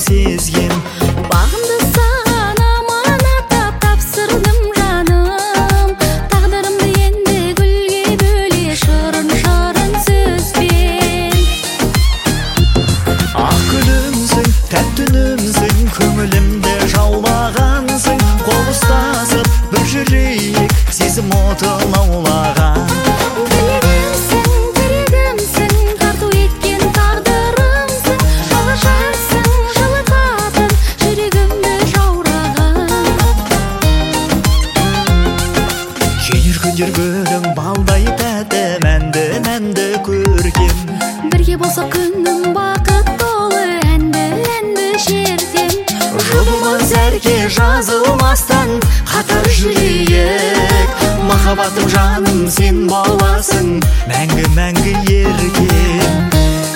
сезген. Бағымды саған аманаттап тапсырдым жаным, тағдырымды енді гүлге бөле шырын сөзбен. Ақ гүлімсің, тәтті үнімсің, көңілімді жаулағансың. Қол ұстасып бір жүрейік, сезім оты лаулаған. Тірегімсің, тарту еткен тағдырымсың, жалғашарсың, жылытатын жүрегімді жаураған. Келер күндер гүлің балдай тәтті, мәнді көркем. Бірге болса күнім бақыт толы, әнді шертем. Жұбымыз зәрке жазылмастан қатар жүрейік. Махаббатым жаным сен боласың, мәңгі еркем.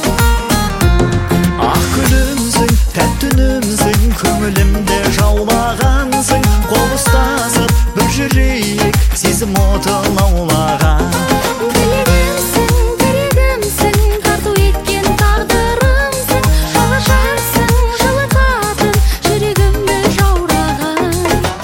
Ақ гүлімсің, тәтті үнімсің, көңілімді жаулағансың. Қол ұстасып бір жүрейік, сезім оты лаулаған. Тірегімсің, тарту еткен тағдырымсың, жалғашарсың, жылытатын жүрегімді жаураған.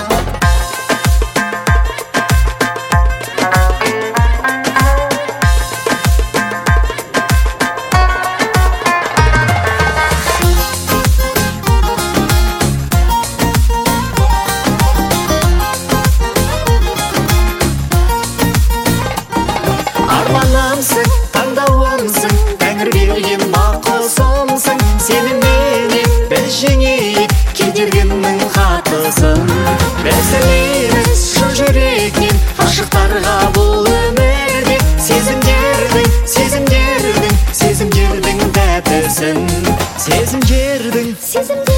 Арманымсың, таңдауымсың, тәңір берген бақ құсымсың. Сеніменен біз жеңейік, кедергінің қатысың. Біз ілеміз шын жүректен ғашықтарға бұл өмірде. Сезімдердің тәттісін. Сезімдердің